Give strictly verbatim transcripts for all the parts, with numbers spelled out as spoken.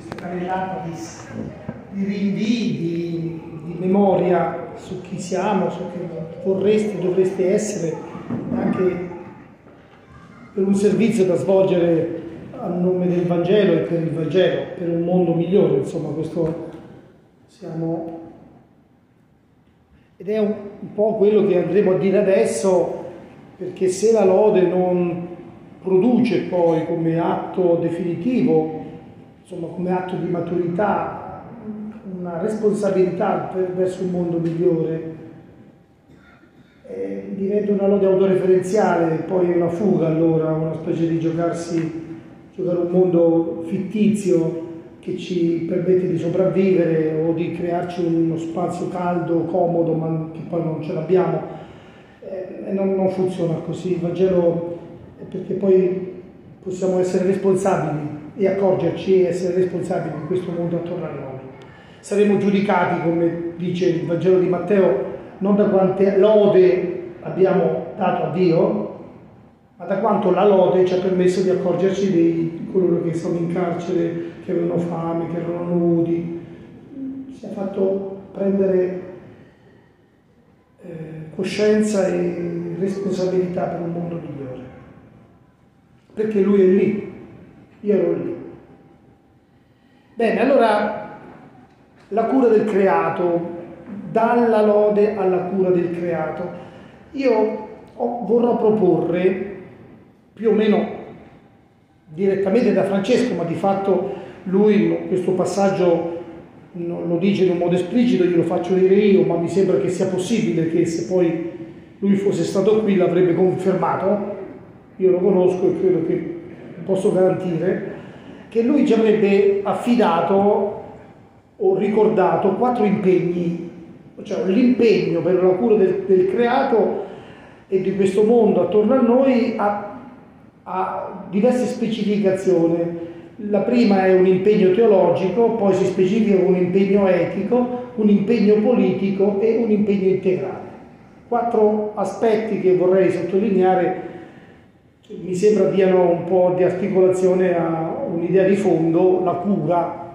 questa carrellata di, di rinvii, di, di memoria su chi siamo, su chi vorreste, dovreste essere, anche per un servizio da svolgere a nome del Vangelo e per il Vangelo, per un mondo migliore, insomma, questo siamo... Ed è un, un po' quello che andremo a dire adesso, perché se la lode non produce poi come atto definitivo, insomma come atto di maturità, una responsabilità per, verso un mondo migliore, eh, diventa una lode autoreferenziale, poi una fuga allora, una specie di giocarsi, giocare un mondo fittizio che ci permette di sopravvivere o di crearci uno spazio caldo, comodo, ma che poi non ce l'abbiamo. Eh, non, non funziona così. Il Vangelo è perché poi possiamo essere responsabili e accorgerci e essere responsabili di questo mondo attorno a noi. Saremo giudicati, come dice il Vangelo di Matteo, non da quante lode abbiamo dato a Dio, ma da quanto la lode ci ha permesso di accorgerci di coloro che sono in carcere, che avevano fame, che erano nudi. Ci ha fatto prendere eh, coscienza e responsabilità per un mondo migliore. Perché Lui è lì, io ero lì. Bene, allora la cura del creato, dalla lode alla cura del creato. Io ho, vorrò proporre più o meno direttamente da Francesco, ma di fatto lui questo passaggio non lo dice in un modo esplicito, io lo faccio dire io, ma mi sembra che sia possibile che se poi lui fosse stato qui l'avrebbe confermato. Io lo conosco e credo che posso garantire che lui ci avrebbe affidato o ricordato quattro impegni, cioè l'impegno per la cura del, del creato e di questo mondo attorno a noi ha ha diverse specificazioni. La prima è un impegno teologico, poi si specifica un impegno etico, un impegno politico e un impegno integrale. Quattro aspetti che vorrei sottolineare, che mi sembra diano un po' di articolazione a un'idea di fondo, la cura,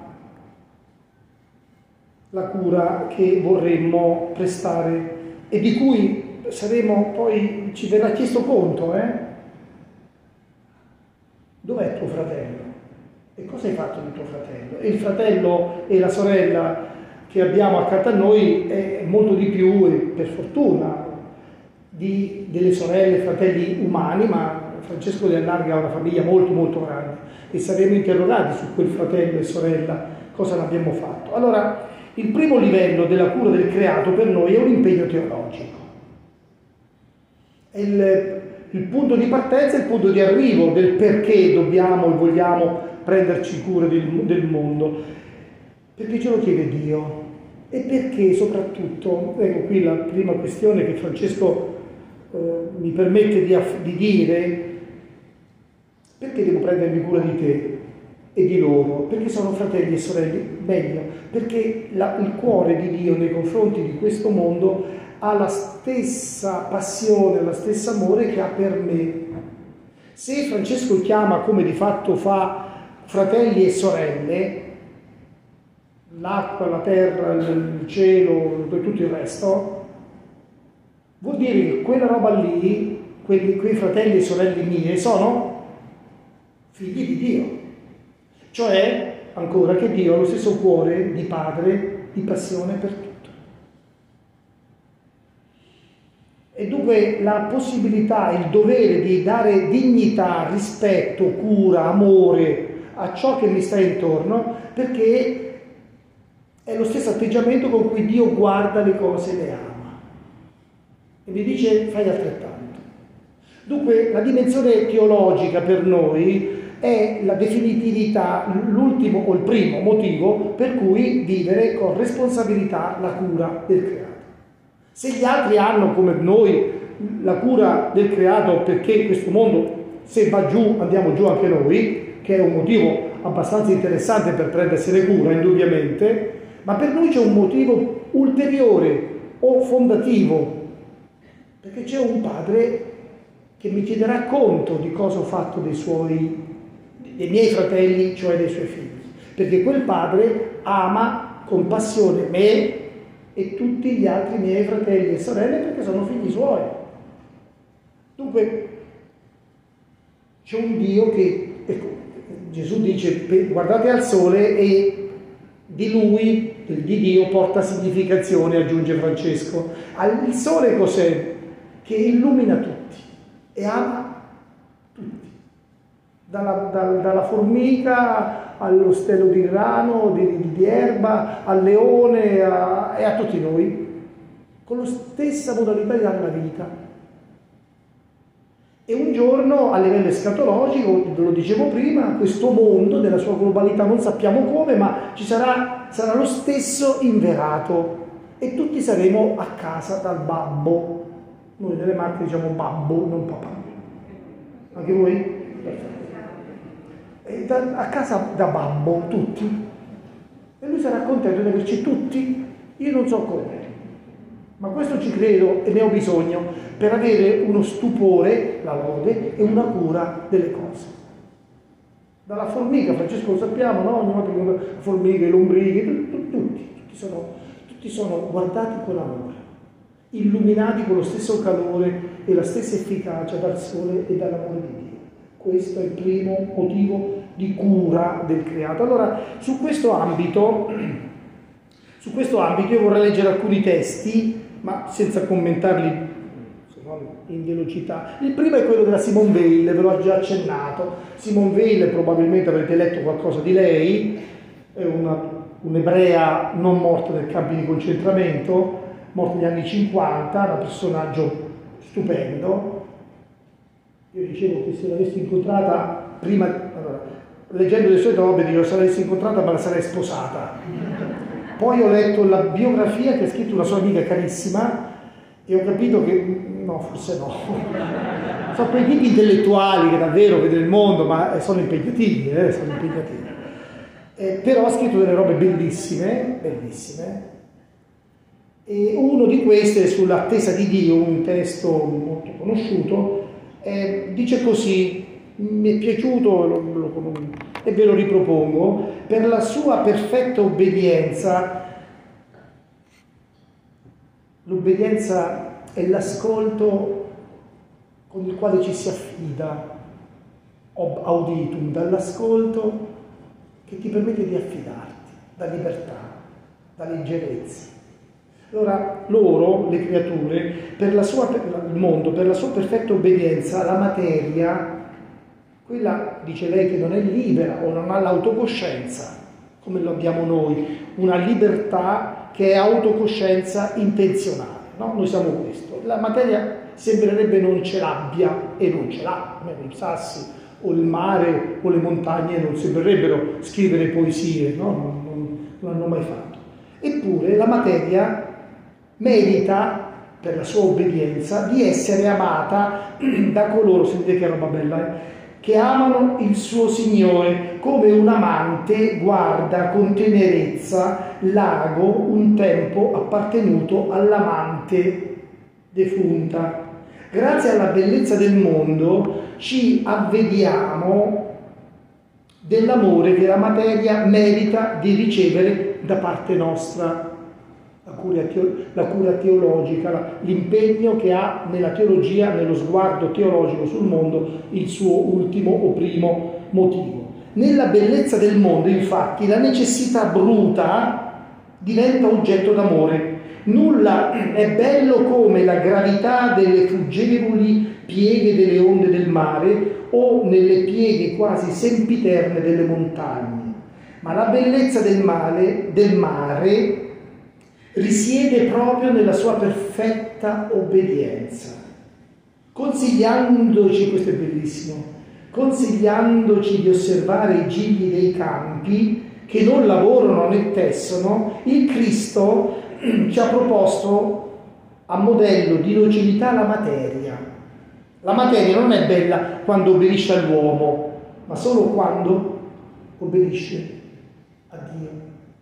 la cura che vorremmo prestare e di cui saremo poi, ci verrà chiesto conto, eh? Dov'è tuo fratello? E cosa hai fatto di tuo fratello? E il fratello e la sorella che abbiamo accanto a noi è molto di più, e per fortuna, di, delle sorelle e fratelli umani, ma Francesco de Allarga ha una famiglia molto molto grande e saremo interrogati su quel fratello e sorella, cosa l'abbiamo fatto. Allora, il primo livello della cura del creato per noi è un impegno teologico. È il Il punto di partenza e il punto di arrivo del perché dobbiamo e vogliamo prenderci cura del, del mondo. Perché ce lo chiede Dio e perché soprattutto, ecco qui la prima questione che Francesco eh, mi permette di, di dire, perché devo prendermi cura di te e di loro? Perché sono fratelli e sorelle? Meglio, perché la, il cuore di Dio nei confronti di questo mondo ha la stessa passione, lo stesso amore che ha per me. Se Francesco chiama, come di fatto fa, fratelli e sorelle, l'acqua, la terra, il cielo e tutto il resto, vuol dire che quella roba lì, quelli, quei fratelli e sorelle mie, sono figli di Dio. Cioè, ancora, che Dio ha lo stesso cuore di padre, di passione per tutti. E dunque la possibilità, il dovere di dare dignità, rispetto, cura, amore a ciò che mi sta intorno, perché è lo stesso atteggiamento con cui Dio guarda le cose e le ama. E mi dice fai altrettanto. Dunque la dimensione teologica per noi è la definitività, l'ultimo o il primo motivo per cui vivere con responsabilità la cura del creato. Se gli altri hanno, come noi, la cura del creato perché questo mondo, se va giù, andiamo giù anche noi, che è un motivo abbastanza interessante per prendersene cura, indubbiamente, ma per noi c'è un motivo ulteriore o fondativo, perché c'è un padre che mi chiederà conto di cosa ho fatto dei suoi, dei miei fratelli, cioè dei suoi figli. perché quel padre ama con passione me e tutti gli altri miei fratelli e sorelle perché sono figli suoi. Dunque c'è un Dio che, ecco, Gesù dice guardate al sole e di lui, di Dio, porta significazione, aggiunge Francesco. Il sole cos'è? Che illumina tutti e ama tutti, dalla, dalla, dalla formica allo stelo di grano, di, di erba, al leone a, e a tutti noi, con la stessa modalità di dare la vita. E un giorno, a livello escatologico, ve lo dicevo prima, questo mondo, nella sua globalità, non sappiamo come, ma ci sarà, sarà lo stesso inverato e tutti saremo a casa dal babbo. Noi nelle Marche diciamo babbo, non papà. Anche voi? Perfetto. E da, a casa da babbo, tutti. E lui sarà contento di averci tutti, io non so come. Ma questo ci credo e ne ho bisogno per avere uno stupore, la lode, e una cura delle cose. Dalla formica, Francesco lo sappiamo, no? Ogni volta che una formica, le lombriche, tutti, tutti, tutti, sono, tutti sono guardati con amore, illuminati con lo stesso calore e la stessa efficacia dal sole e dall'amore di Dio. Questo è il primo motivo di cura del creato. Allora, su questo ambito, su questo ambito io vorrei leggere alcuni testi, ma senza commentarli in velocità. Il primo è quello della Simone Weil, ve l'ho già accennato. Simone Weil, probabilmente avrete letto qualcosa di lei, è una, un'ebrea non morta nei campi di concentramento, morta negli anni cinquanta, un personaggio stupendo. Io dicevo che se l'avessi incontrata prima, allora, leggendo le sue robe, dico se l'avessi incontrata me la sarei sposata. Poi ho letto la biografia che ha scritto una sua amica carissima e ho capito che no, forse no. Sono quei tipi intellettuali che davvero vedono il mondo, ma sono impegnativi, eh, sono impegnativi. Eh, però ha scritto delle robe bellissime, bellissime. E uno di queste è sull'attesa di Dio, un testo molto conosciuto, eh, dice così, mi è piaciuto lo, lo, e ve lo ripropongo, per la sua perfetta obbedienza, l'obbedienza è l'ascolto con il quale ci si affida, ob auditum, dall'ascolto che ti permette di affidarti, da libertà, da leggerezza. Allora loro, le creature, per la sua, per il mondo, per la sua perfetta obbedienza, la materia, quella, dice lei, che non è libera o non ha l'autocoscienza, come lo abbiamo noi, una libertà che è autocoscienza intenzionale. No? Noi siamo questo. La materia sembrerebbe non ce l'abbia e non ce l'ha. I sassi o il mare o le montagne non sembrerebbero scrivere poesie, no? non, non, non hanno mai fatto. Eppure la materia merita, per la sua obbedienza, di essere amata da coloro, sentite che roba bella, eh? che amano il suo Signore, come un amante guarda con tenerezza l'ago un tempo appartenuto all'amante defunta. Grazie alla bellezza del mondo ci avvediamo dell'amore che la materia merita di ricevere da parte nostra. La cura, la cura teologica, l'impegno che ha nella teologia, nello sguardo teologico sul mondo, il suo ultimo o primo motivo. Nella bellezza del mondo, infatti, la necessità bruta diventa oggetto d'amore. Nulla è bello come la gravità delle fuggevoli pieghe delle onde del mare o nelle pieghe quasi sempiterne delle montagne. Ma la bellezza del mare, del mare risiede proprio nella sua perfetta obbedienza, consigliandoci, questo è bellissimo, consigliandoci di osservare i gigli dei campi che non lavorano né tessono, il Cristo ci ha proposto a modello di docilità la materia. La materia non è bella quando obbedisce all'uomo, ma solo quando obbedisce a Dio.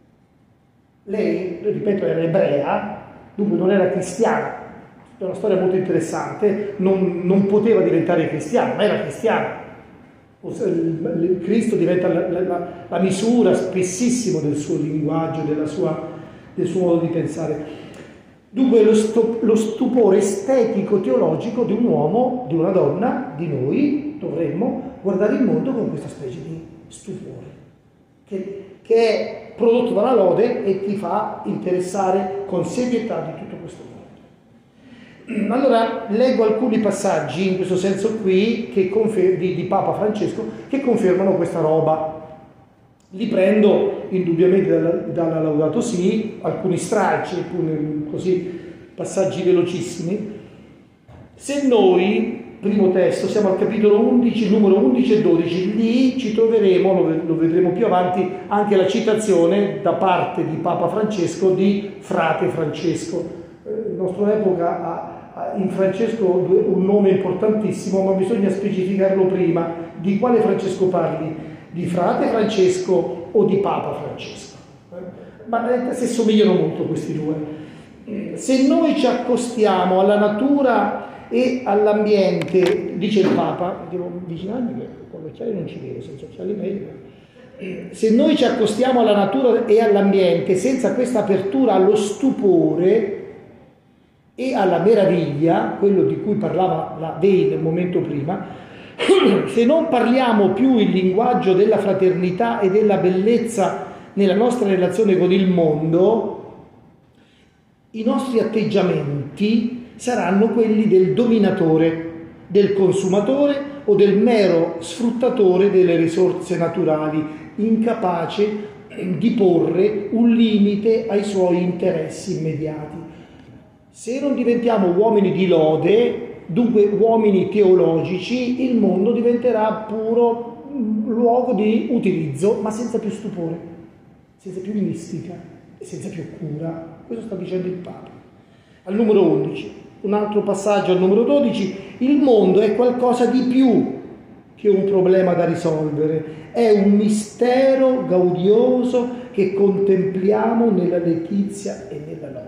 Lei, ripeto, era ebrea, dunque non era cristiana, è una storia molto interessante, non, non poteva diventare cristiana, ma era cristiana. Il Cristo diventa la, la, la misura spessissimo del suo linguaggio, della sua, del suo modo di pensare. Dunque lo, stu, lo stupore estetico-teologico di un uomo, di una donna, di noi, dovremmo guardare il mondo con questa specie di stupore, che, che è prodotto dalla lode e ti fa interessare con serietà di tutto questo mondo. Allora leggo alcuni passaggi in questo senso qui che confer- di, di Papa Francesco che confermano questa roba. Li prendo indubbiamente dalla, dalla Laudato Si, alcuni stralci, alcuni così passaggi velocissimi. Se noi, primo testo, siamo al capitolo undici, numero undici e dodici, lì ci troveremo, lo, lo vedremo più avanti, anche la citazione da parte di Papa Francesco di Frate Francesco. Eh, la nostra epoca ha, ha in Francesco un nome importantissimo, ma bisogna specificarlo prima. Di quale Francesco parli? Di Frate Francesco o di Papa Francesco? Eh? Ma si somigliano molto questi due. Se noi ci accostiamo alla natura e all'ambiente, dice il Papa, devo avvicinarmi che con gli occhiali non ci vedo, senza occhiali meglio. Se noi ci accostiamo alla natura e all'ambiente senza questa apertura allo stupore e alla meraviglia, quello di cui parlava la Dei nel momento prima, se non parliamo più il linguaggio della fraternità e della bellezza nella nostra relazione con il mondo, i nostri atteggiamenti saranno quelli del dominatore, del consumatore o del mero sfruttatore delle risorse naturali, incapace di porre un limite ai suoi interessi immediati. Se non diventiamo uomini di lode, dunque uomini teologici, il mondo diventerà puro luogo di utilizzo, ma senza più stupore, senza più mistica e senza più cura. Questo sta dicendo il Papa. Al numero undici, un altro passaggio al numero dodici, il mondo è qualcosa di più che un problema da risolvere, è un mistero gaudioso che contempliamo nella letizia e nella lode.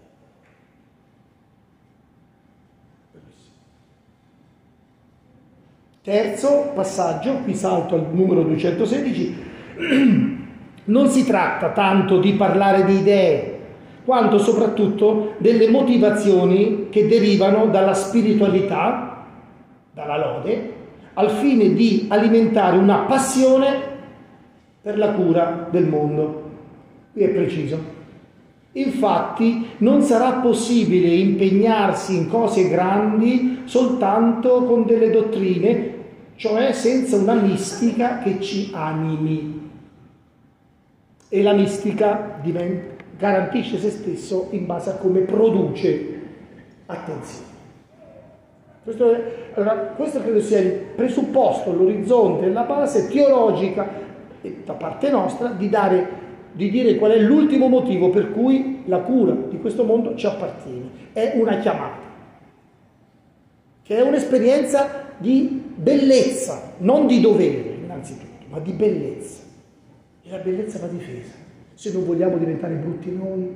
Terzo passaggio, qui salto al numero duecentosedici, non si tratta tanto di parlare di idee, quanto soprattutto delle motivazioni che derivano dalla spiritualità, dalla lode, al fine di alimentare una passione per la cura del mondo. Qui è preciso. Infatti non sarà possibile impegnarsi in cose grandi soltanto con delle dottrine, cioè senza una mistica che ci animi. E la mistica garantisce se stesso in base a come produce attenzione. Questo, è, allora, questo credo sia il presupposto, l'orizzonte, la base teologica da parte nostra di dare di dire qual è l'ultimo motivo per cui la cura di questo mondo ci appartiene. È una chiamata, che è un'esperienza di bellezza, non di dovere innanzitutto, ma di bellezza. E la bellezza va difesa, se non vogliamo diventare brutti noi.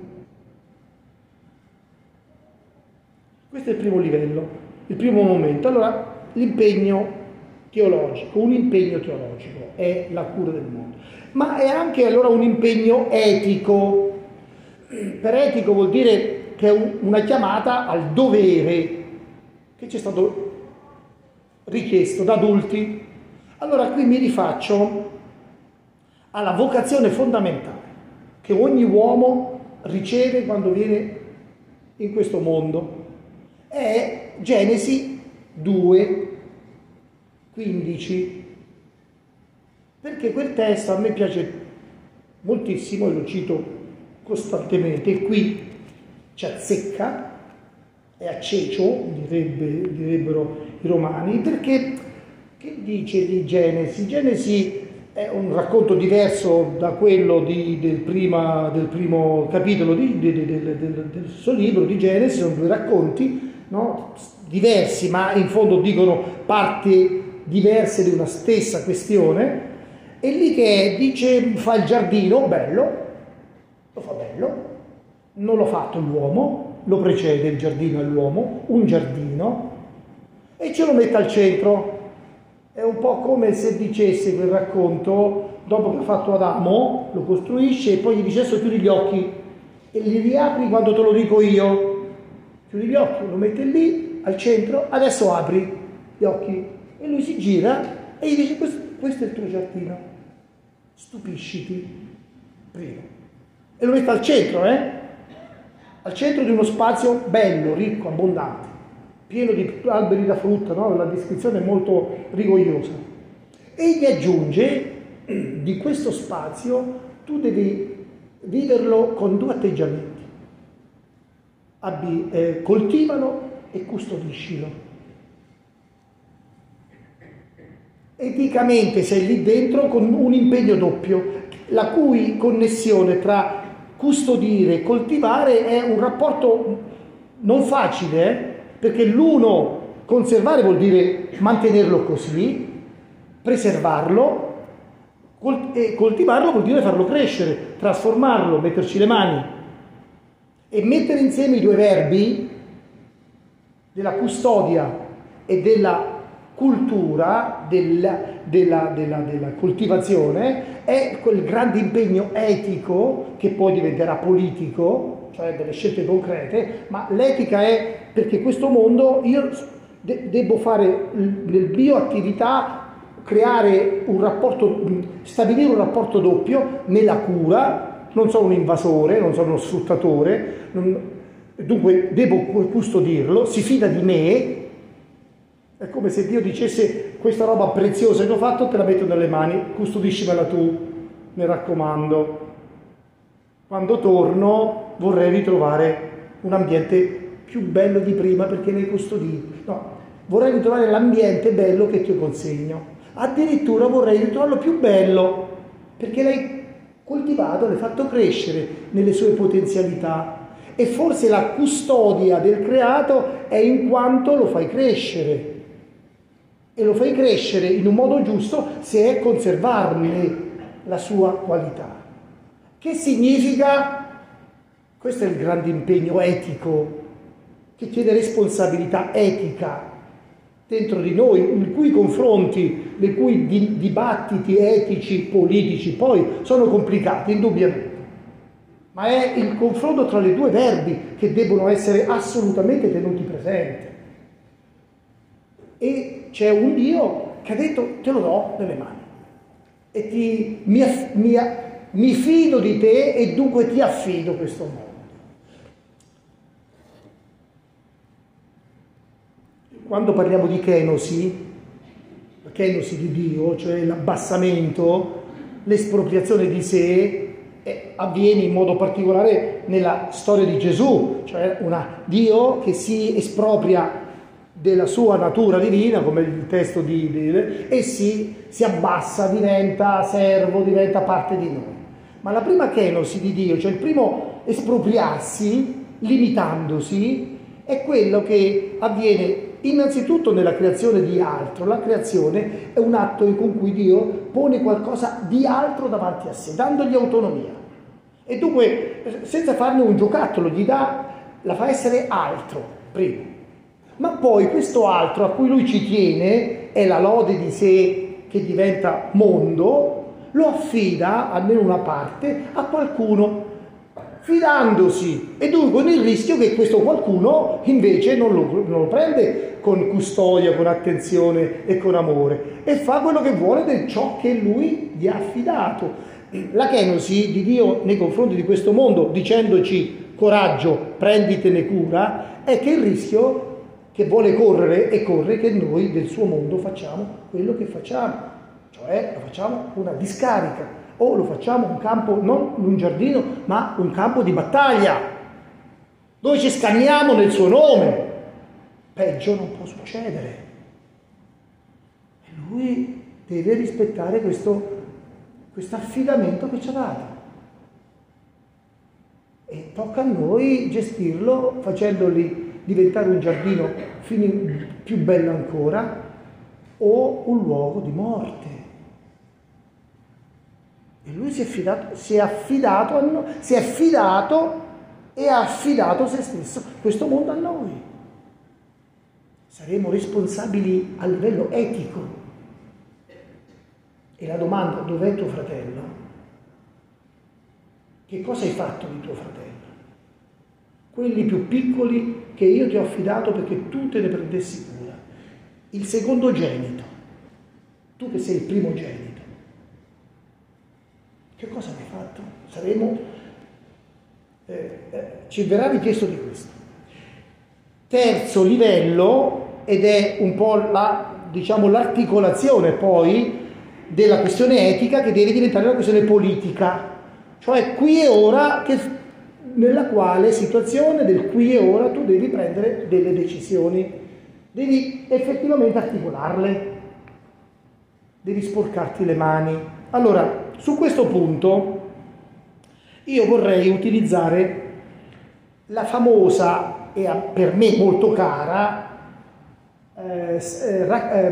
Questo è il primo livello, il primo momento. Allora, l'impegno teologico, un impegno teologico è la cura del mondo. Ma è anche allora un impegno etico. Per etico vuol dire che è una chiamata al dovere che ci è stato richiesto da adulti. Allora qui mi rifaccio alla vocazione fondamentale che ogni uomo riceve quando viene in questo mondo. È Genesi due, quindici. Perché quel testo a me piace moltissimo e lo cito costantemente, e qui ci azzecca, è accecio, direbbe, direbbero i romani, perché che dice di Genesi? Genesi è un racconto diverso da quello di, del, prima, del primo capitolo di, di, di, del, del, del suo libro di Genesi, sono due racconti, no? Diversi, ma in fondo dicono parti diverse di una stessa questione. E lì che dice fa il giardino, bello, lo fa bello, non l'ha fatto l'uomo, lo precede il giardino all'uomo, un giardino, e ce lo mette al centro. È un po' come se dicesse quel racconto, dopo che ha fatto Adamo, lo costruisce e poi gli dice adesso chiudi gli occhi e li riapri quando te lo dico io. Chiudi gli occhi, lo mette lì, al centro, adesso apri gli occhi. E lui si gira e gli dice questo, questo è il tuo giardino, stupisciti, prima. E lo mette al centro, eh? Al centro di uno spazio bello, ricco, abbondante, pieno di alberi da frutta, no? La descrizione è molto rigogliosa. E gli aggiunge, di questo spazio tu devi viverlo con due atteggiamenti. Abbi, eh, coltivalo e custodiscilo. Eticamente sei lì dentro con un impegno doppio, la cui connessione tra custodire e coltivare è un rapporto non facile, eh? Perché l'uno, conservare vuol dire mantenerlo così, preservarlo, col- e coltivarlo vuol dire farlo crescere, trasformarlo, metterci le mani. E mettere insieme i due verbi della custodia e della cultura, della, della, della, della coltivazione, è quel grande impegno etico che poi diventerà politico, cioè delle scelte concrete, ma l'etica è perché questo mondo io de- devo fare nel bioattività, creare un rapporto, stabilire un rapporto doppio nella cura, non sono un invasore, non sono uno sfruttatore, non, dunque devo custodirlo, si fida di me. È come se Dio dicesse questa roba preziosa che ho fatto te la metto nelle mani, custodiscimela tu, mi raccomando. Quando torno vorrei ritrovare un ambiente più bello di prima perché l'hai custodito. No, vorrei ritrovare l'ambiente bello che ti consegno. Addirittura vorrei ritrovarlo più bello perché l'hai coltivato, l'hai fatto crescere nelle sue potenzialità. E forse la custodia del creato è in quanto lo fai crescere. E lo fai crescere in un modo giusto se è conservarne la sua qualità. Che significa? Questo è il grande impegno etico che chiede responsabilità etica dentro di noi, i cui confronti, i cui di, dibattiti etici, politici poi sono complicati, indubbiamente. Ma è il confronto tra le due verbi che devono essere assolutamente tenuti presenti. E c'è un Dio che ha detto te lo do nelle mani e ti, mi, mi, mi fido di te e dunque ti affido questo mondo. Quando parliamo di kenosi, la kenosi di Dio, cioè l'abbassamento, l'espropriazione di sé, eh, avviene in modo particolare nella storia di Gesù, cioè una Dio che si espropria della sua natura divina, come il testo di, di e si, si abbassa, diventa servo, diventa parte di noi. Ma la prima kenosi di Dio, cioè il primo espropriarsi, limitandosi, è quello che avviene innanzitutto nella creazione di altro. La creazione è un atto con cui Dio pone qualcosa di altro davanti a sé, dandogli autonomia. E dunque, senza farne un giocattolo, gli dà, la fa essere altro, prima. Ma poi questo altro a cui lui ci tiene, è la lode di sé che diventa mondo, lo affida, almeno una parte, a qualcuno, fidandosi, e dunque con il rischio che questo qualcuno invece non lo, non lo prende con custodia, con attenzione e con amore, e fa quello che vuole di ciò che lui gli ha affidato. La kenosi di Dio nei confronti di questo mondo, dicendoci coraggio, prenditene cura, è che il rischio che vuole correre e corre che noi del suo mondo facciamo quello che facciamo, cioè lo facciamo una discarica o lo facciamo un campo, non un giardino, ma un campo di battaglia, dove ci scanniamo nel suo nome. Peggio non può succedere. E lui deve rispettare questo questo affidamento che ci ha dato. E tocca a noi gestirlo facendoli diventare un giardino più bello ancora o un luogo di morte. E lui si è affidato, si è affidato, a noi, si è affidato e ha affidato se stesso, questo mondo a noi. Saremo responsabili a livello etico E la domanda, dov'è tuo fratello? Che cosa hai fatto di tuo fratello? Quelli più piccoli che io ti ho affidato perché tu te ne prendessi cura. Il secondogenito, tu che sei il primogenito, che cosa hai fatto? Saremo, eh, eh, ci verrà richiesto di questo. Terzo livello, ed è un po' la, diciamo, l'articolazione poi della questione etica, che deve diventare una questione politica, cioè qui e ora, che, nella quale situazione del qui e ora tu devi prendere delle decisioni, devi effettivamente articolarle, devi sporcarti le mani. Allora, su questo punto io vorrei utilizzare la famosa e per me molto cara eh, eh,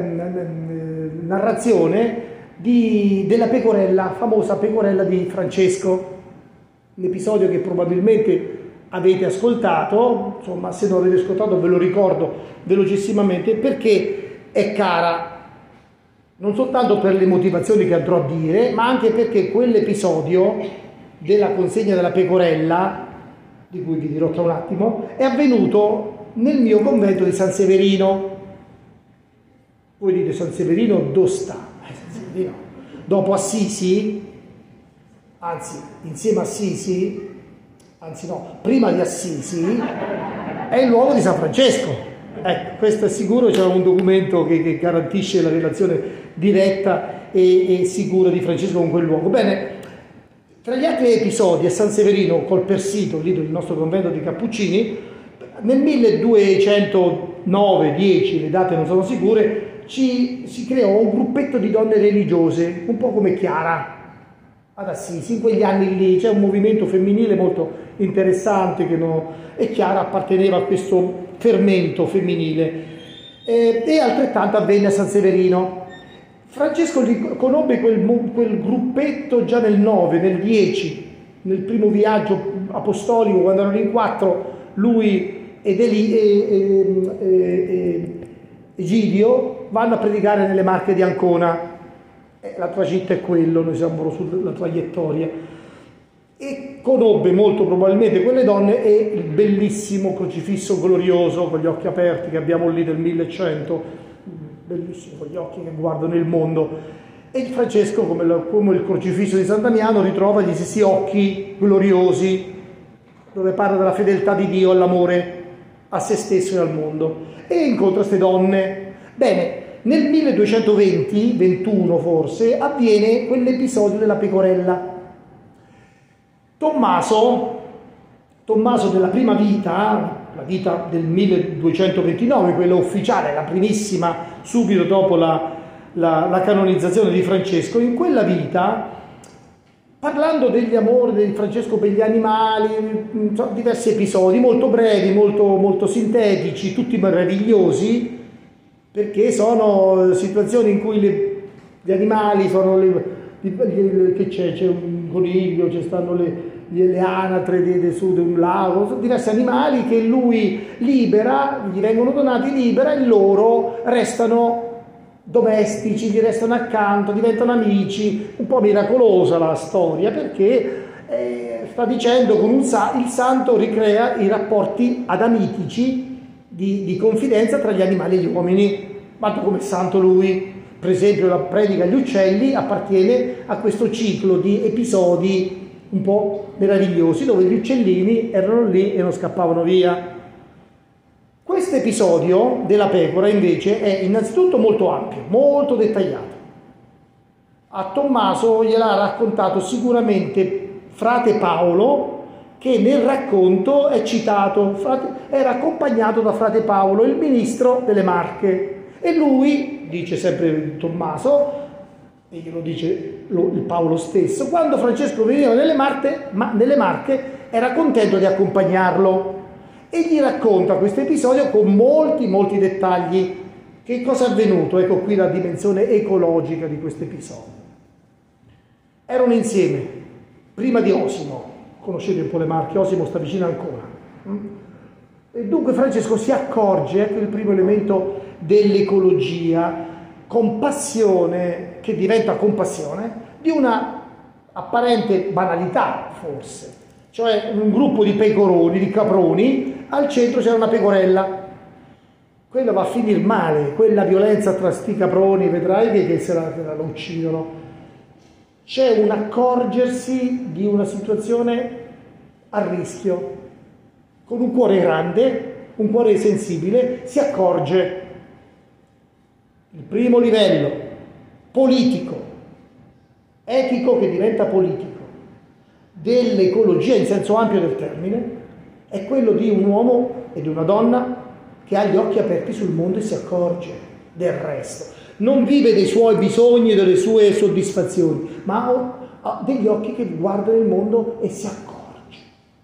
narrazione di, della pecorella, famosa pecorella di Francesco, un episodio che probabilmente avete ascoltato, insomma se non l'avete ascoltato ve lo ricordo velocissimamente, perché è cara non soltanto per le motivazioni che andrò a dire, ma anche perché quell'episodio della consegna della pecorella, di cui vi dirò tra un attimo, è avvenuto nel mio convento di San Severino. Voi dite San Severino dove sta? Eh, San Severino. Dopo Assisi, anzi insieme a Assisi, anzi no, prima di Assisi, è il luogo di San Francesco. Ecco, questo è sicuro, c'è un documento che, che garantisce la relazione diretta e, e sicura di Francesco con quel luogo. Bene, tra gli altri episodi a San Severino col Persito, lì del nostro convento di Cappuccini, nel milleduecentonove dieci, le date non sono sicure, ci, si creò un gruppetto di donne religiose, un po' come Chiara ad Assisi. In quegli anni lì c'è un movimento femminile molto interessante che no, e Chiara apparteneva a questo fermento femminile, eh, e altrettanto avvenne a San Severino. Francesco conobbe quel, quel gruppetto già nel nove, nel dieci, nel primo viaggio apostolico, quando erano in quattro, lui ed Eli, e, e, e, Egidio vanno a predicare nelle Marche di Ancona. Eh, la tragitto è quello, noi siamo sulla traiettoria. E conobbe molto probabilmente quelle donne e il bellissimo crocifisso glorioso con gli occhi aperti che abbiamo lì del millecento, bellissimo, con gli occhi che guardano il mondo. E Francesco, come, la, come il crocifisso di San Damiano, ritrova gli stessi occhi gloriosi dove parla della fedeltà di Dio all'amore a se stesso e al mondo, e incontra queste donne. Bene, nel milleduecentoventi ventuno forse avviene quell'episodio della pecorella. Tommaso, Tommaso della prima vita, la vita del milleduecentoventinove, quella ufficiale, la primissima, subito dopo la, la, la canonizzazione di Francesco, in quella vita, parlando degli amori di Francesco per gli animali, diversi episodi molto brevi, molto, molto sintetici, tutti meravigliosi, perché sono situazioni in cui le, gli animali sono le, che c'è, c'è un coniglio, ci stanno le, le anatre di, di, su di un lago, sono diversi animali che lui libera, gli vengono donati libera e loro restano domestici, gli restano accanto, diventano amici. Un po' miracolosa la storia, perché eh, sta dicendo con un sa- il santo ricrea i rapporti adamitici di, di confidenza tra gli animali e gli uomini. Fatto come santo lui. Per esempio la predica agli uccelli appartiene a questo ciclo di episodi un po' meravigliosi dove gli uccellini erano lì e non scappavano via. Questo episodio della pecora invece è innanzitutto molto ampio, molto dettagliato. A Tommaso gliel'ha raccontato sicuramente frate Paolo, che nel racconto è citato, frate, era accompagnato da frate Paolo, il ministro delle Marche. E lui, dice sempre Tommaso, e glielo dice lo, il Paolo stesso, quando Francesco veniva nelle Marche, ma, nelle Marche era contento di accompagnarlo, e gli racconta questo episodio con molti, molti dettagli. Che cosa è avvenuto? Ecco qui la dimensione ecologica di questo episodio. Erano insieme, prima di Osimo, conoscete un po' le Marche, Osimo sta vicino ancora. E dunque Francesco si accorge, ecco il primo elemento dell'ecologia, compassione che diventa compassione di una apparente banalità, forse, cioè un gruppo di pecoroni, di caproni, al centro c'era una pecorella. Quello va a finire male, quella violenza tra sti caproni, vedrai che, che se la, che la uccidono. C'è un accorgersi di una situazione a rischio. Con un cuore grande, un cuore sensibile, si accorge. Il primo livello, politico, etico che diventa politico, dell'ecologia in senso ampio del termine, è quello di un uomo e di una donna che ha gli occhi aperti sul mondo e si accorge del resto. Non vive dei suoi bisogni e delle sue soddisfazioni, ma ha degli occhi che guardano il mondo e si accorge.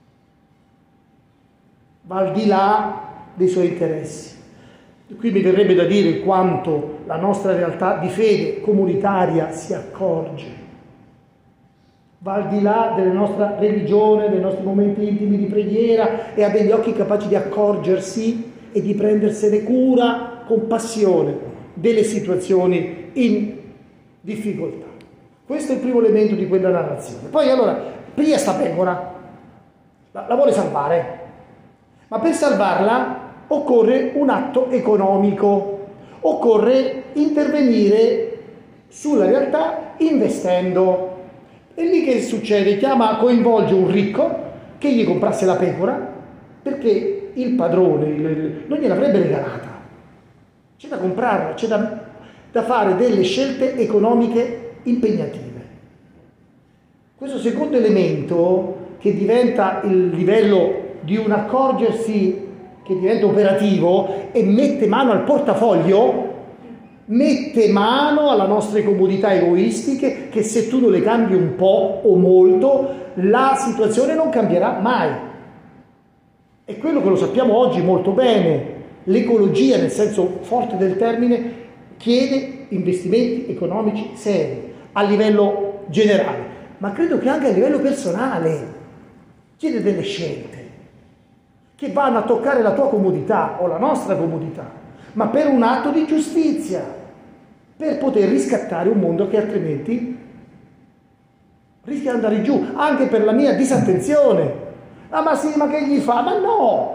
Va al di là dei suoi interessi. Qui mi verrebbe da dire quanto la nostra realtà di fede comunitaria si accorge. Va al di là della nostra religione, dei nostri momenti intimi di preghiera e ha degli occhi capaci di accorgersi e di prendersene cura con passione delle situazioni in difficoltà. Questo è il primo elemento di quella narrazione. Poi allora, Pia sta pecora, la, la vuole salvare, ma per salvarla occorre un atto economico, occorre intervenire sulla realtà investendo. E lì che succede? Chiama, coinvolge un ricco che gli comprasse la pecora, perché il padrone non gliel'avrebbe regalata. C'è da comprarla, c'è da, da fare delle scelte economiche impegnative. Questo secondo elemento, che diventa il livello di un accorgersi che diventa operativo e mette mano al portafoglio, mette mano alle nostre comodità egoistiche, che se tu non le cambi un po' o molto, la situazione non cambierà mai. È quello che lo sappiamo oggi molto bene. L'ecologia, nel senso forte del termine, chiede investimenti economici seri a livello generale, ma credo che anche a livello personale chiede delle scelte che vanno a toccare la tua comodità o la nostra comodità, ma per un atto di giustizia, per poter riscattare un mondo che altrimenti rischia di andare giù, anche per la mia disattenzione. Ah, ma sì, ma che gli fa? Ma no!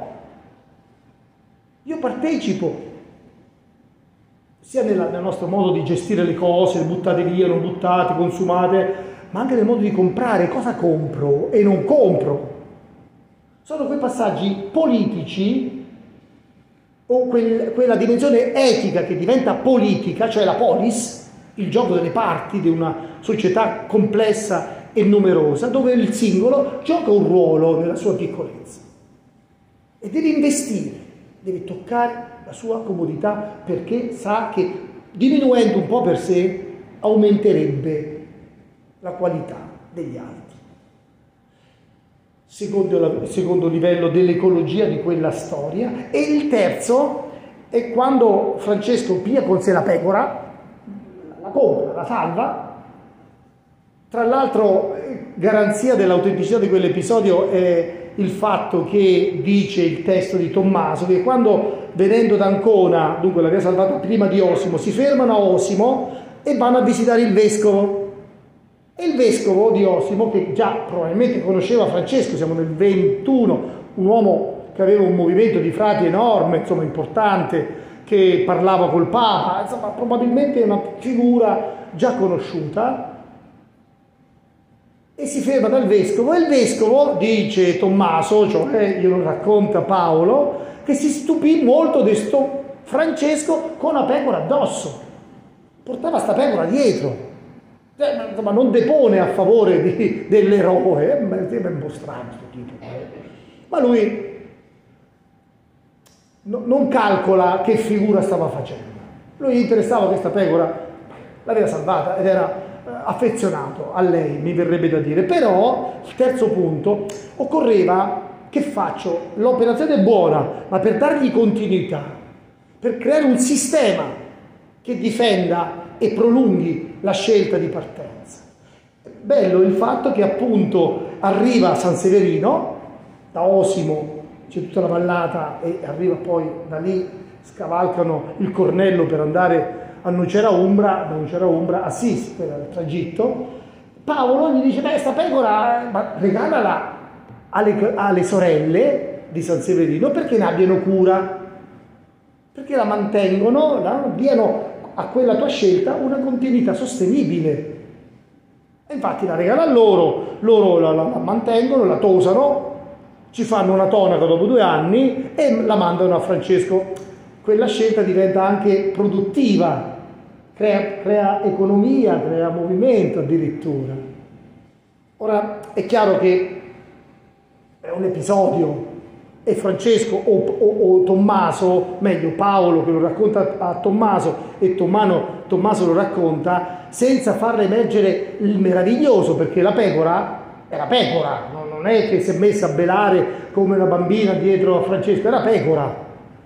Io partecipo, sia nella, nel nostro modo di gestire le cose, buttate via, non buttate, consumate, ma anche nel modo di comprare. Cosa compro e non compro? Sono quei passaggi politici o quel, quella dimensione etica che diventa politica, cioè la polis, il gioco delle parti di una società complessa e numerosa, dove il singolo gioca un ruolo nella sua piccolezza e deve investire, deve toccare la sua comodità, perché sa che diminuendo un po' per sé aumenterebbe la qualità degli altri. Secondo, secondo livello dell'ecologia di quella storia. E il terzo è quando Francesco piglia con sé la pecora, la compra, la salva. Tra l'altro, garanzia dell'autenticità di quell'episodio è il fatto che dice il testo di Tommaso che quando, venendo da Ancona, dunque l'aveva salvata prima di Osimo, si fermano a Osimo e vanno a visitare il vescovo. E il vescovo di Osimo, che già probabilmente conosceva Francesco, siamo nel ventuno, un uomo che aveva un movimento di frati enorme, insomma importante, che parlava col Papa, insomma probabilmente una figura già conosciuta, e si ferma dal vescovo, e il vescovo, dice Tommaso, cioè glielo racconta Paolo, che si stupì molto di sto Francesco con una pecora addosso, portava sta pecora dietro. Eh, ma non depone a favore di, dell'eroe, è un po' strano questo tipo. Ma lui no, non calcola che figura stava facendo. Lui gli interessava questa pecora, l'aveva salvata ed era eh, affezionato a lei, mi verrebbe da dire. Però, il terzo punto, occorreva, che faccio? L'operazione è buona, ma per dargli continuità, per creare un sistema che difenda e prolunghi la scelta di partenza. Bello il fatto che appunto arriva a San Severino, da Osimo c'è tutta la vallata e arriva poi da lì, scavalcano il Cornello per andare a Nocera Umbra, da Nocera Umbra a Assisi per il tragitto. Paolo gli dice: beh, sta pecora, ma regalala alle, alle sorelle di San Severino perché ne abbiano cura, perché la mantengono, la, diano a quella tua scelta una continuità sostenibile. E infatti la regala a loro, loro la, la, la mantengono, la tosano, ci fanno una tonaca dopo due anni e la mandano a Francesco. Quella scelta diventa anche produttiva, crea, crea economia, crea movimento addirittura. Ora è chiaro che è un episodio e Francesco o, o, o Tommaso, meglio Paolo che lo racconta a Tommaso e Tommano, Tommaso lo racconta senza farle emergere il meraviglioso, perché la pecora era pecora, non è che si è messa a belare come una bambina dietro a Francesco, era pecora.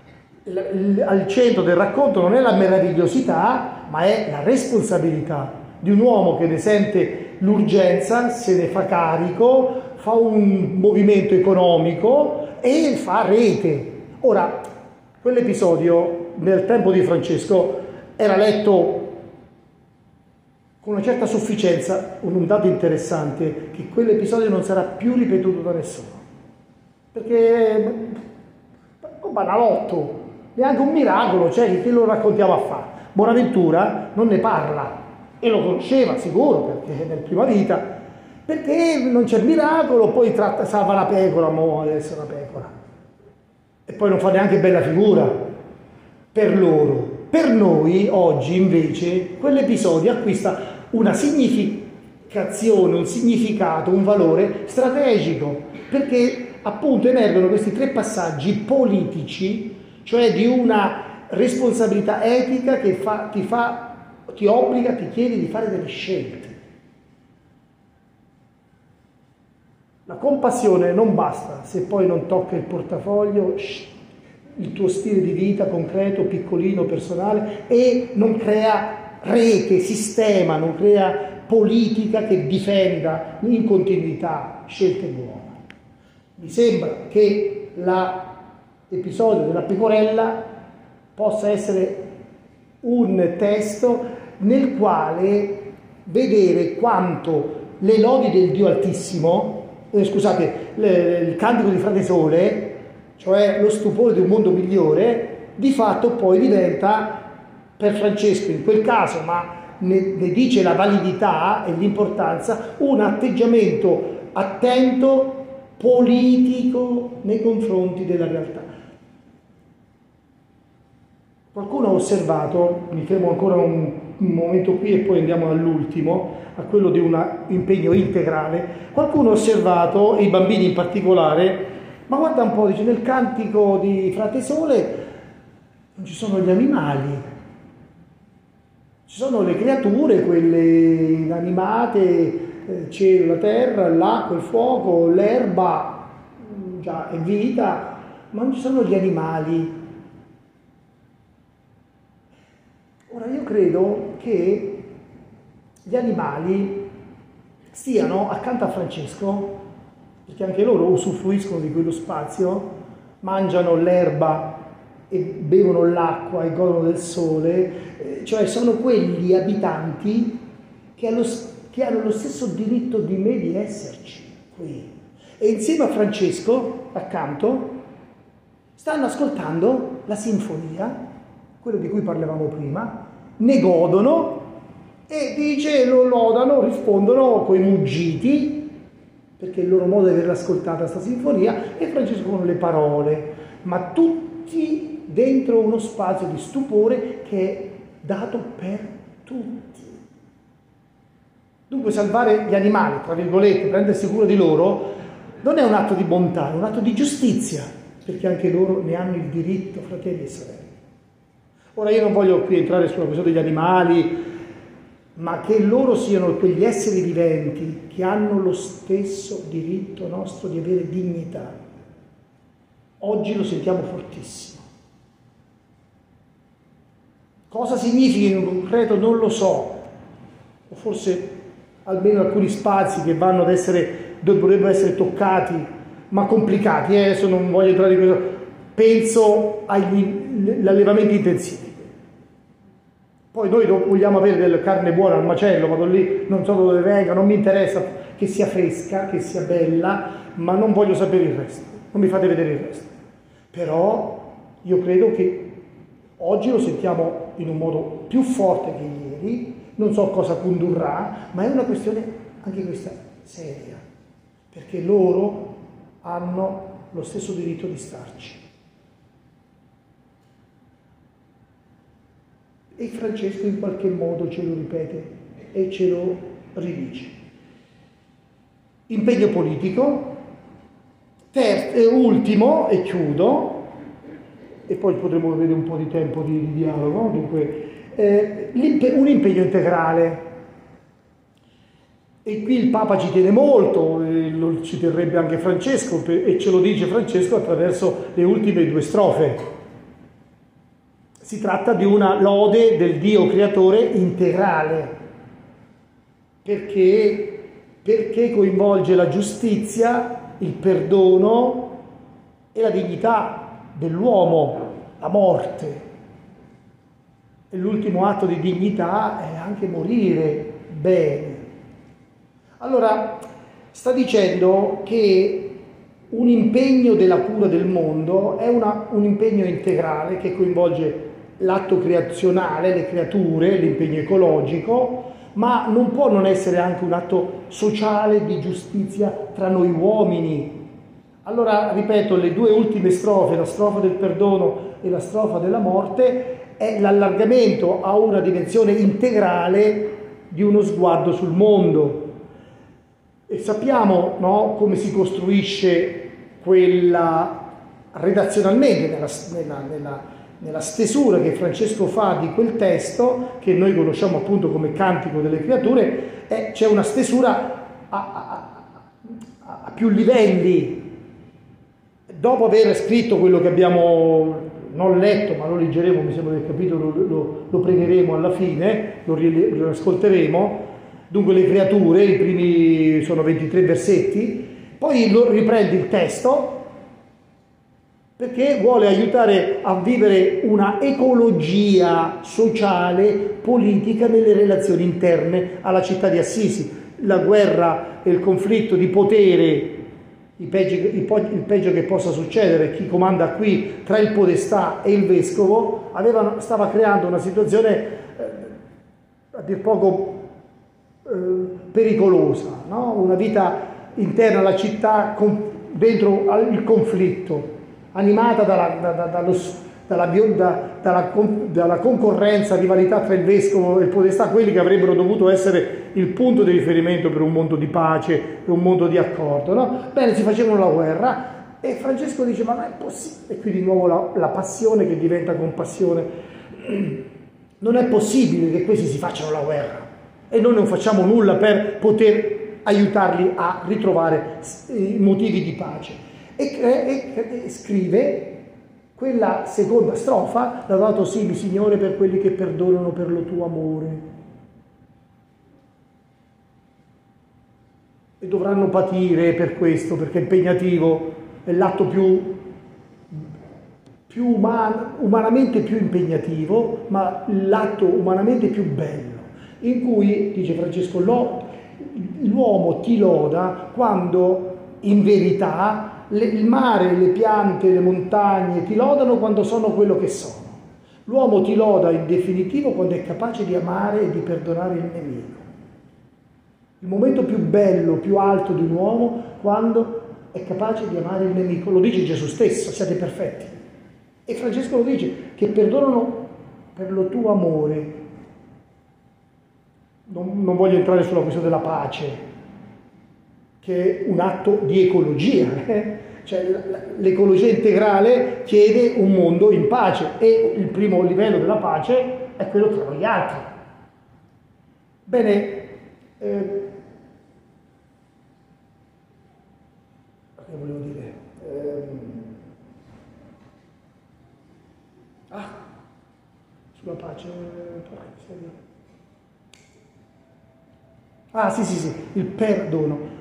Al centro del racconto non è la meravigliosità, ma è la responsabilità di un uomo che ne sente l'urgenza, se ne fa carico, fa un movimento economico e fa rete. Ora, quell'episodio nel tempo di Francesco era letto con una certa sufficienza. Un dato interessante, che quell'episodio non sarà più ripetuto da nessuno, perché è un banalotto, neanche un miracolo, cioè che lo raccontiamo a fare. Bonaventura non ne parla, e lo conosceva sicuro perché nel prima vita, perché non c'è miracolo, poi tratta, salva la pecora, mo adesso la pecora, e poi non fa neanche bella figura per loro. Per noi oggi invece quell'episodio acquista una significazione, un significato, un valore strategico, perché appunto emergono questi tre passaggi politici, cioè di una responsabilità etica che fa, ti fa, ti obbliga, ti chiede di fare delle scelte. La compassione non basta se poi non tocca il portafoglio, il tuo stile di vita concreto, piccolino, personale, e non crea rete, sistema, non crea politica che difenda in continuità scelte buone. Mi sembra che l'episodio della pecorella possa essere un testo nel quale vedere quanto le lodi del Dio Altissimo, eh, scusate, le, il cantico di Frate Sole, cioè lo stupore di un mondo migliore, di fatto poi diventa, per Francesco in quel caso, ma ne, ne dice la validità e l'importanza, un atteggiamento attento, politico nei confronti della realtà. Qualcuno ha osservato, mi fermo ancora un, un momento qui e poi andiamo all'ultimo, a quello di un impegno integrale. Qualcuno ha osservato, e i bambini in particolare, ma guarda un po', dice, nel cantico di Frate Sole non ci sono gli animali, ci sono le creature, quelle inanimate, il cielo, la terra, l'acqua, il fuoco, l'erba, già è vita, ma non ci sono gli animali. Ora io credo che gli animali stiano accanto a Francesco, perché anche loro usufruiscono di quello spazio, mangiano l'erba e bevono l'acqua e godono del sole, eh, cioè sono quegli abitanti che, allo, che hanno lo stesso diritto di me di esserci qui. E insieme a Francesco, accanto, stanno ascoltando la sinfonia, quello di cui parlavamo prima, ne godono e dice, lo lodano, rispondono coi muggiti, perché è il loro modo di aver ascoltato questa sinfonia, e Francesco con le parole, ma tutti dentro uno spazio di stupore che è dato per tutti. Dunque salvare gli animali, tra virgolette, prendersi cura di loro, non è un atto di bontà, è un atto di giustizia, perché anche loro ne hanno il diritto, fratelli e sorelle. Ora io non voglio qui entrare sulla questione degli animali, ma che loro siano quegli esseri viventi che hanno lo stesso diritto nostro di avere dignità. Oggi lo sentiamo fortissimo. Cosa significa in concreto non lo so, o forse almeno alcuni spazi che vanno ad essere, dovrebbero essere toccati, ma complicati, eh? Adesso non voglio entrare in questo, penso agli allevamenti intensivi. Poi noi vogliamo avere della carne buona al macello, vado lì, non so dove venga, non mi interessa che sia fresca, che sia bella, ma non voglio sapere il resto, non mi fate vedere il resto. Però io credo che oggi lo sentiamo in un modo più forte che ieri, non so cosa condurrà, ma è una questione anche questa seria, perché loro hanno lo stesso diritto di starci. E Francesco in qualche modo ce lo ripete e ce lo ridice. Impegno politico, terzo, ultimo, e chiudo, e poi potremo avere un po' di tempo di, di dialogo, dunque, eh, un impegno integrale. E qui il Papa ci tiene molto, e lo ci terrebbe anche Francesco, e ce lo dice Francesco attraverso le ultime due strofe. Si tratta di una lode del Dio creatore integrale, perché, perché coinvolge la giustizia, il perdono e la dignità dell'uomo, la morte. E l'ultimo atto di dignità è anche morire bene. Allora, sta dicendo che un impegno della cura del mondo è una, un impegno integrale che coinvolge l'atto creazionale, le creature, l'impegno ecologico, ma non può non essere anche un atto sociale di giustizia tra noi uomini. Allora, ripeto, le due ultime strofe, la strofa del perdono e la strofa della morte, è l'allargamento a una dimensione integrale di uno sguardo sul mondo. E sappiamo, no, come si costruisce quella redazionalmente nella, nella, nella nella stesura che Francesco fa di quel testo, che noi conosciamo appunto come Cantico delle Creature, eh, c'è una stesura a, a, a, a più livelli. Dopo aver scritto quello che abbiamo non letto, ma lo leggeremo, mi sembra del capitolo, lo, lo pregheremo alla fine, lo, lo ascolteremo, dunque le creature, i primi sono ventitré versetti, poi lo riprende il testo, perché vuole aiutare a vivere una ecologia sociale, politica nelle relazioni interne alla città di Assisi. La guerra e il conflitto di potere, il peggio, il peggio che possa succedere, chi comanda qui tra il podestà e il vescovo, aveva, stava creando una situazione eh, a dir poco eh, pericolosa, no? Una vita interna alla città con, dentro al conflitto, animata dalla, da, da, dallo, dalla, da, dalla, dalla concorrenza, rivalità tra il vescovo e il podestà, quelli che avrebbero dovuto essere il punto di riferimento per un mondo di pace e un mondo di accordo, no? Bene, si facevano la guerra e Francesco dice: ma non è possibile, e qui di nuovo la, la passione che diventa compassione, non è possibile che questi si facciano la guerra e noi non facciamo nulla per poter aiutarli a ritrovare i motivi di pace. E, e, e scrive quella seconda strofa: laudato sii, Signore, per quelli che perdonano per lo tuo amore. E dovranno patire per questo, perché è impegnativo, è l'atto più, più umano, umanamente più impegnativo, ma l'atto umanamente più bello, in cui, dice Francesco, l'uomo ti loda quando in verità Le, il mare, le piante, le montagne ti lodano quando sono quello che sono. L'uomo ti loda in definitivo quando è capace di amare e di perdonare il nemico. Il momento più bello, più alto di un uomo, quando è capace di amare il nemico. Lo dice Gesù stesso: siate perfetti. E Francesco lo dice, che perdonano per lo tuo amore. Non, non voglio entrare sulla questione della pace, che è un atto di ecologia, eh? Cioè l'ecologia integrale chiede un mondo in pace e il primo livello della pace è quello tra gli altri. Bene, eh, che volevo dire? Eh, ah, sulla pace, ah sì sì sì, il perdono.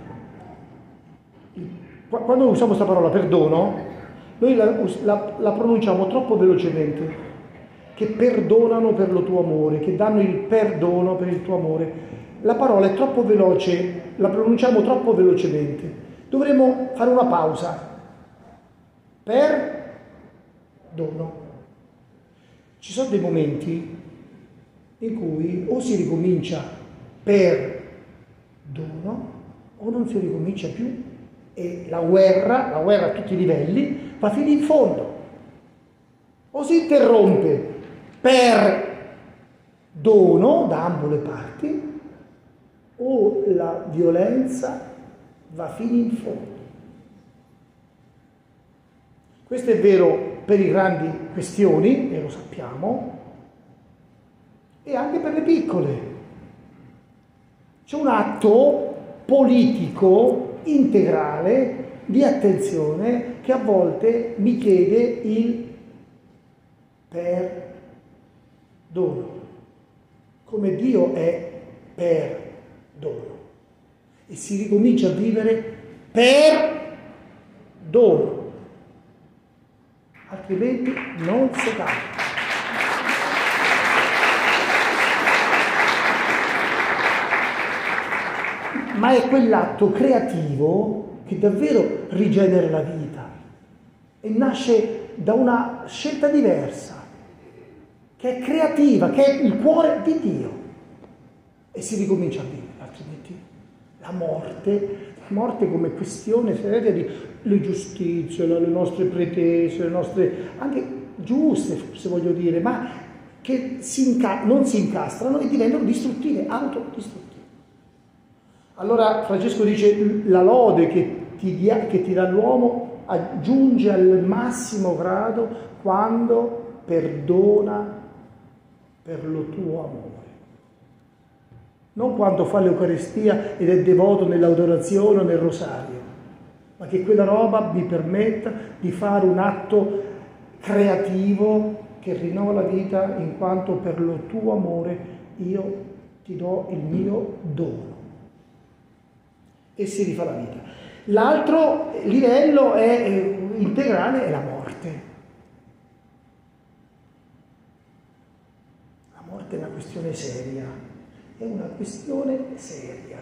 Quando usiamo questa parola perdono, noi la, la, la pronunciamo troppo velocemente, che perdonano per lo tuo amore, che danno il perdono per il tuo amore. La parola è troppo veloce, la pronunciamo troppo velocemente. Dovremmo fare una pausa. Perdono. Ci sono dei momenti in cui o si ricomincia per dono o non si ricomincia più e la guerra, la guerra a tutti i livelli, va fino in fondo. O si interrompe per dono da ambo le parti o la violenza va fino in fondo. Questo è vero per le grandi questioni, e lo sappiamo, e anche per le piccole. C'è un atto politico integrale di attenzione che a volte mi chiede il perdono, come Dio è perdono, e si ricomincia a vivere perdono, altrimenti non si cambia. Ma è quell'atto creativo che davvero rigenera la vita e nasce da una scelta diversa, che è creativa, che è il cuore di Dio, e si ricomincia a vivere, altrimenti la morte, la morte come questione seria di le giustizie, le nostre pretese, le nostre anche giuste, se voglio dire, ma che si inca- non si incastrano e diventano distruttive, autodistruttive. Allora Francesco dice: la lode che ti, dia, che ti dà l'uomo aggiunge al massimo grado quando perdona per lo tuo amore. Non quando fa l'Eucaristia ed è devoto nell'adorazione o nel rosario, ma che quella roba mi permetta di fare un atto creativo che rinnova la vita, in quanto per lo tuo amore io ti do il mio dono. E si rifà la vita. L'altro livello è, eh, integrale è la morte. La morte è una questione seria, è una questione seria.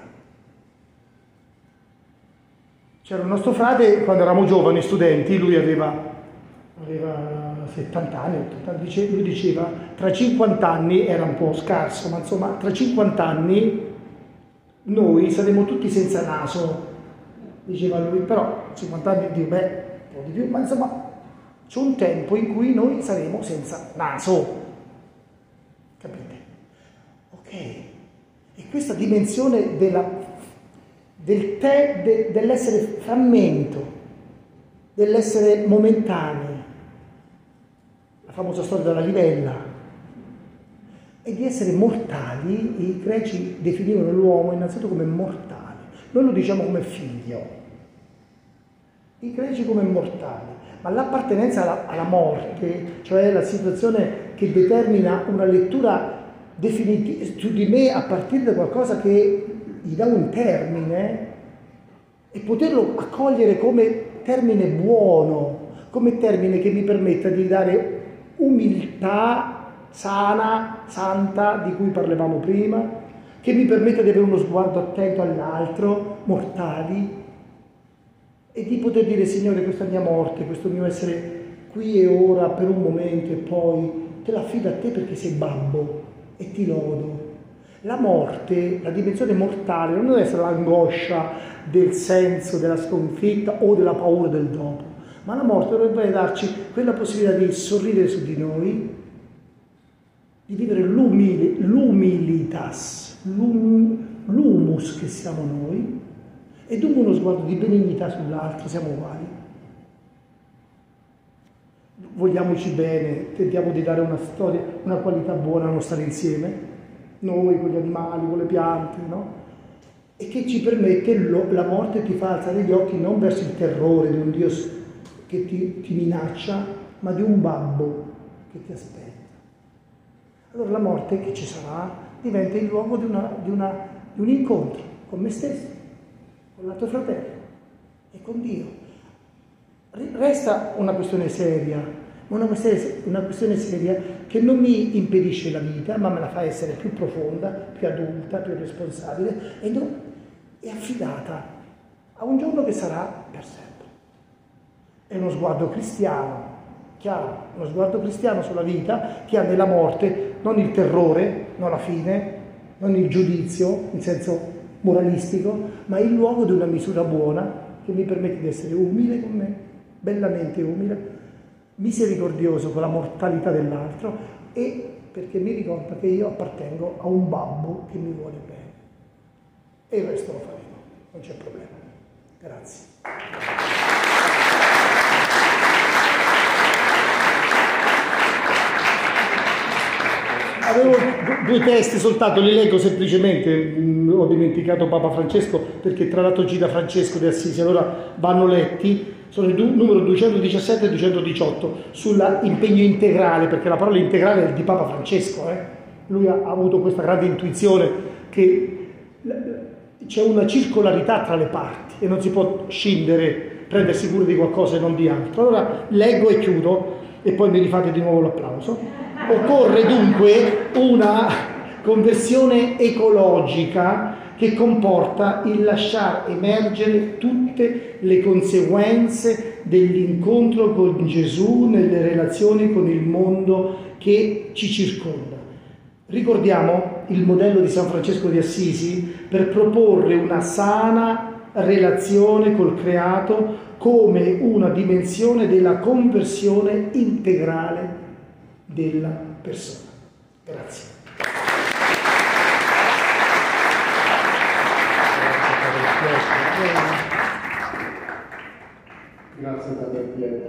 C'era un nostro frate, quando eravamo giovani, studenti, lui aveva, aveva settanta anni, ottanta anni, dice, lui diceva, tra cinquanta anni, era un po' scarso, ma insomma, tra cinquanta anni noi saremo tutti senza naso, diceva lui, però cinquanta anni, dico, beh, un po' di più, ma insomma c'è un tempo in cui noi saremo senza naso, capite? Ok, e questa dimensione della, del te, de, dell'essere frammento, dell'essere momentanei, la famosa storia della livella, e di essere mortali. I greci definivano l'uomo innanzitutto come mortale, noi lo diciamo come figlio, i greci come mortali, ma l'appartenenza alla, alla morte, cioè la situazione che determina una lettura definitiva su di me a partire da qualcosa che gli dà un termine, e poterlo accogliere come termine buono, come termine che mi permetta di dare umiltà sana, santa, di cui parlavamo prima, che mi permetta di avere uno sguardo attento all'altro, mortali, e di poter dire: Signore, questa mia morte, questo mio essere qui e ora per un momento, e poi te la affido a te perché sei babbo e ti lodo. La morte, la dimensione mortale, non deve essere l'angoscia del senso della sconfitta o della paura del dopo, ma la morte dovrebbe darci quella possibilità di sorridere su di noi, di vivere l'umili, l'umilitas, l'um, l'humus che siamo noi, e dunque uno sguardo di benignità sull'altro, siamo uguali. Vogliamoci bene, tentiamo di dare una storia, una qualità buona a non stare insieme, noi con gli animali, con le piante, no? E che ci permette, lo, la morte ti fa alzare gli occhi non verso il terrore di un Dio che ti, ti minaccia, ma di un babbo che ti aspetta. Allora la morte che ci sarà diventa il luogo di, una, di, una, di un incontro con me stesso, con l'altro fratello e con Dio. Resta una questione seria, ma una questione, una questione seria che non mi impedisce la vita, ma me la fa essere più profonda, più adulta, più responsabile e non, è affidata a un giorno che sarà per sempre. È uno sguardo cristiano, chiaro, uno sguardo cristiano sulla vita che ha nella morte non il terrore, non la fine, non il giudizio in senso moralistico, ma il luogo di una misura buona che mi permette di essere umile con me, bellamente umile, misericordioso con la mortalità dell'altro e perché mi ricorda che io appartengo a un babbo che mi vuole bene. E il resto lo faremo, non c'è problema. Grazie. Avevo due testi soltanto, li leggo semplicemente, mh, ho dimenticato Papa Francesco perché tra l'altro gira Francesco di Assisi, allora vanno letti, sono il du- numero duecentodiciassette e duecentodiciotto, sull'impegno integrale, perché la parola integrale è di Papa Francesco, eh? Lui ha, ha avuto questa grande intuizione che c'è una circolarità tra le parti e non si può scindere, prendersi cura di qualcosa e non di altro. Allora leggo e chiudo e poi mi rifate di nuovo l'applauso. Occorre dunque una conversione ecologica che comporta il lasciar emergere tutte le conseguenze dell'incontro con Gesù nelle relazioni con il mondo che ci circonda. Ricordiamo il modello di San Francesco di Assisi per proporre una sana relazione col creato come una dimensione della conversione integrale della persona. Grazie. Grazie per aver